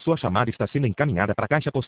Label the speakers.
Speaker 1: Sua chamada está sendo encaminhada para a caixa postal.